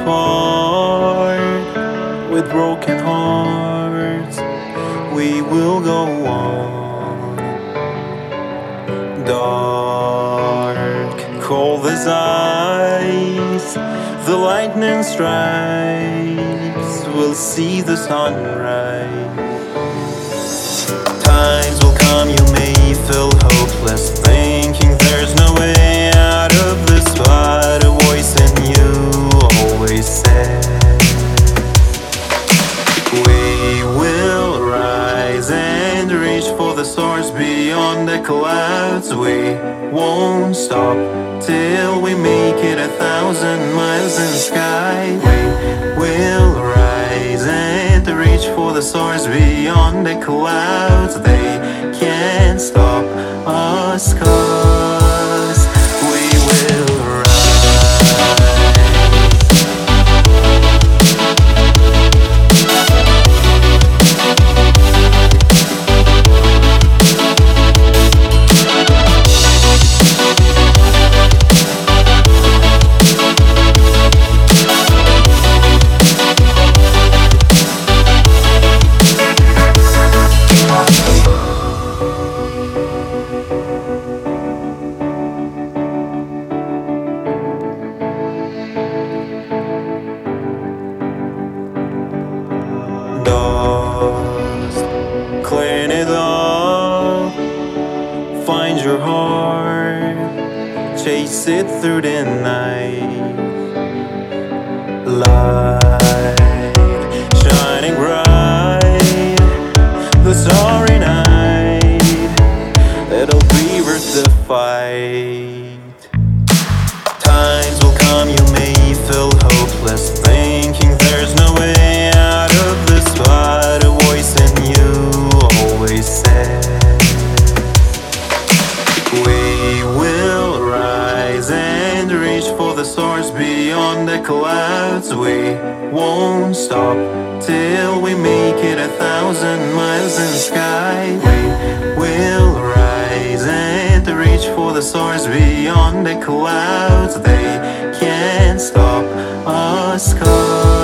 apart with broken hearts. We will go on. Dark, cold as ice, the lightning strikes. We'll see the sunrise. Times will come, you may feel hopeless, thinking there's no way out of this, but a voice in you always says, we will rise and reach for the stars beyond the clouds. We won't stop till we make it 1,000 miles in the sky. We will rise and reach for the stars beyond the clouds. They can't stop us, 'cause we will rise. Dust, clean it up, find your heart, chase it through the night. Light shining bright, the starry night, it'll be worth the fight. Times will come, you may feel hopeless, thinking there's no way out of this, but a voice in you always says, we will rise and reach for the stars beyond the clouds. We won't stop till we make it 1,000 miles in the sky. We will rise and reach for the stars beyond the clouds. They can't stop us, 'cause